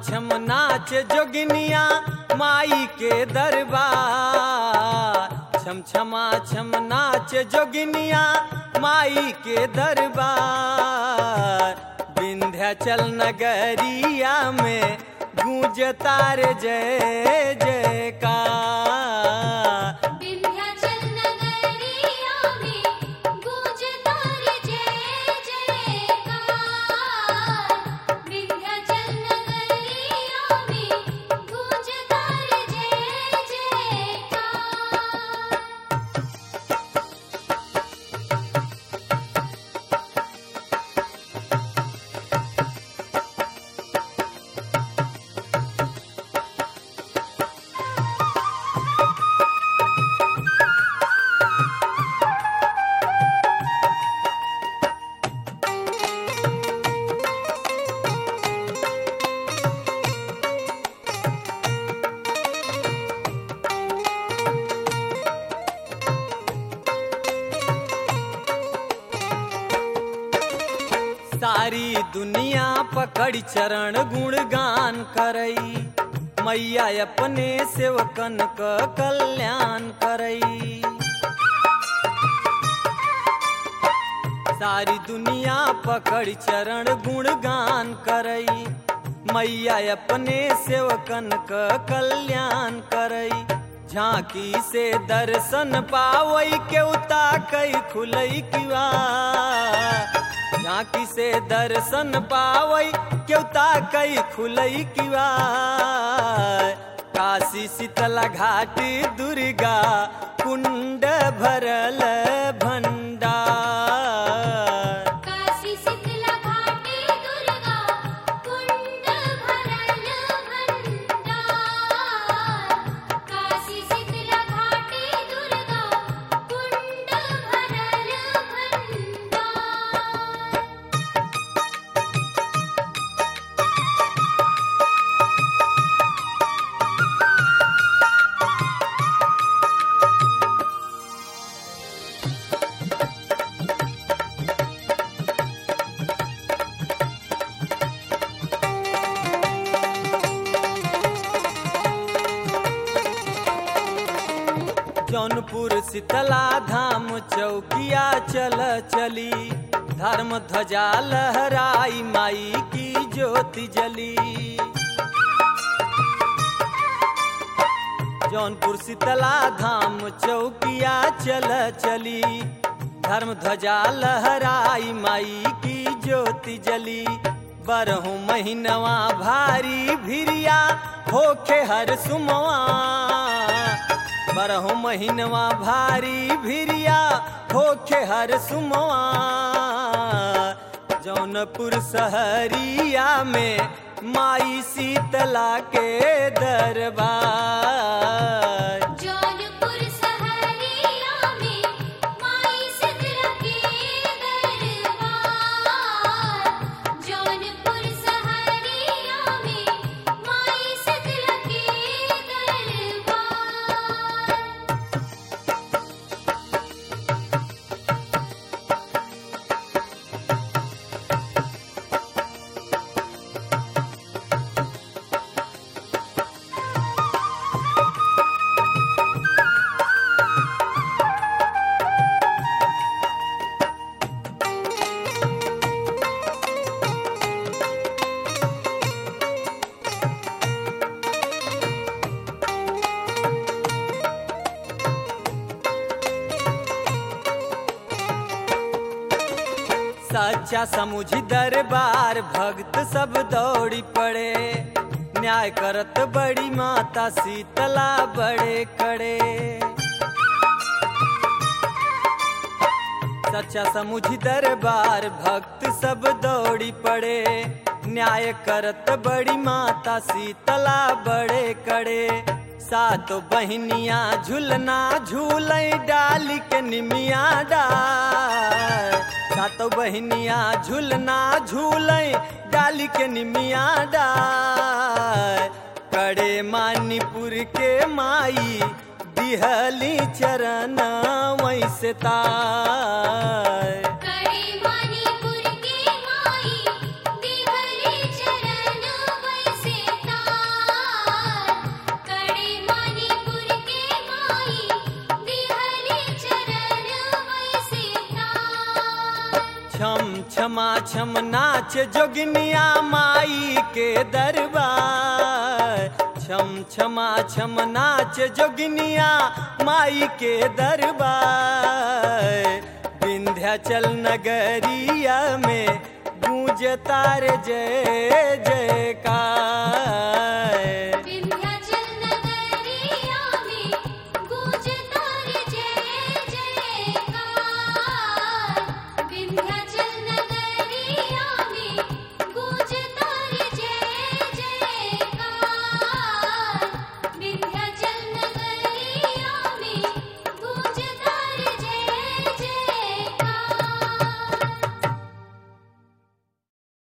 छम नाच जोगिनिया माई के दरबार। छम छमा छम नाच जोगिनिया माई के दरबार। विंध्याचल नगरिया में गूंज तार जय जयकार। विंध्याचल नगरिया में गूंज तार जय जयकार। विंध्याचल नगरिया में गूंज तार जय जयकार। सारी दुनिया पकड़ चरण गुणगान करई। मैया अपने सेवकन क कल्याण करई। सारी दुनिया पकड़ चरण गुणगान करई। मैया अपने सेवकन क कल्याण करई। झांकी से दर्शन पावई केउता कई खुलई किवा। झांकी से दर्शन पावई केउता कई खुलई किवा। काशी शीतला घाटी दुर्गा कुंड भरल भंडार। काशी शीतला घाटी दुर्गा कुंड भरल भंडार। काशी शीतला घाटी दुर्गा कुंड भरल भंडार। जौनपुर शीतला धाम चौकिया चल चली। धर्म ध्वजा लहराई माई की ज्योति जली। जौनपुर शीतला धाम चौकिया चल चली। धर्म ध्वजा लहराई माई की ज्योति जली। बरहु महीनवा भारी भिरिया होखे हर सुमवा। बरहु महीनवा भारी भिरिया होखे हर सुमवा। जौनपुर सहरिया में माई शीतला के दरबार। जौनपुर सहरिया में माई शीतला के दरबार। जौनपुर सहरिया में माई शीतला के दरबार। सच्चा समुझी दरबार भक्त सब दौड़ी पड़े। न्याय करत बड़ी माता शीतला बड़े कड़े। सच्चा समुझी दरबार भक्त सब दौड़ी पड़े। न्याय करत बड़ी माता शीतला बड़े कड़े। सातो बहनिया झूलना झूलई डाली के निमिया डार। सातो बहनिया झूलना झूलई डाली के निमिया डार। कड़े मानीपुर के माई दिहली चरण वैसे तार। कड़े मणिपुर के माई दिहली चरण वैसे छमा छम नाच जोगिनिया माई के दरबार। छम छमा छम नाच जोगिनिया माई के दरबार। विंध्याचल नगरिया में गूंज तार जय जयकार।